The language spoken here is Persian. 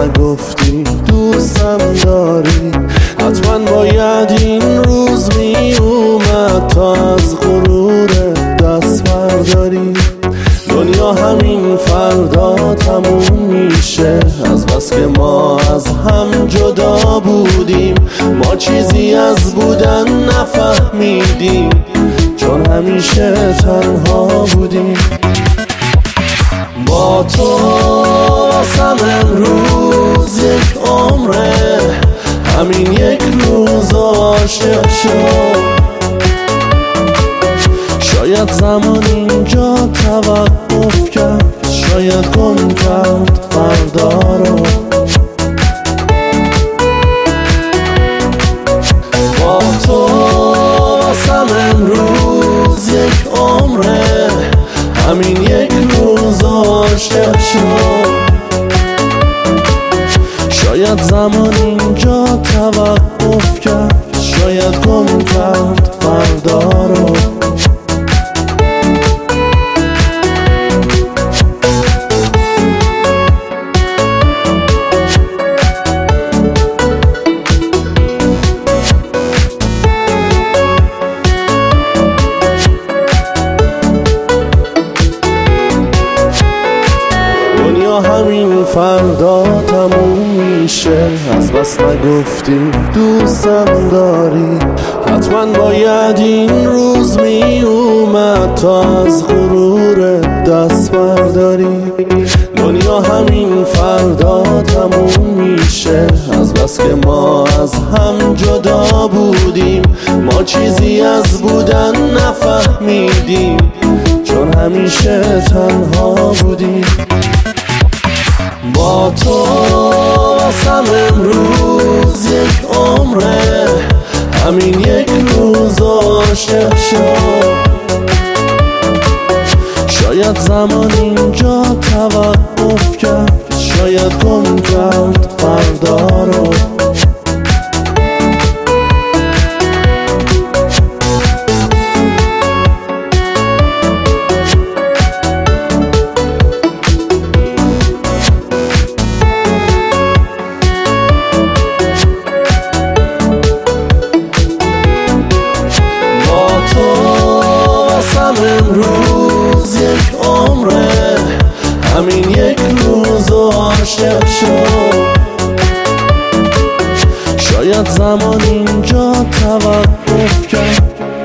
نگفتی دوستم داری. حتما باید این روز می اومد تا از غرور دست برداری. دنیا همین فردا تموم میشه، از بس که ما از هم جدا بودیم. ما چیزی از بودن نفهمیدیم، چون همیشه تنها بودیم. با تو واسم امروز یک عمره، همین یک روز عاشق شد. شاید زمان اینجا توقف کرد، شاید گم کرد فردا رو. با تو واسم امروز یک عمره، همین یک روز عاشق شد. شاید زمان اینجا توقف کرد، شاید گم کرد فردا رو. همین فردا تموم میشه، از بس نگفتی دوستم داری. حتما باید این روز می اومد تا از غرور دست برداری. دنیا همین فردا تموم میشه، از بس که ما از هم جدا بودیم. ما چیزی از بودن نفهمیدیم، چون همیشه تنها بودیم. با تو واسم امروز یک عمره، همین یک روز عاشق شد. شاید زمان اینجا توقف کرد، شاید گم کرد فردا رو. امروز یک عمره، همین یک روز عاشق شد. شاید زمان اینجا توقف کرد،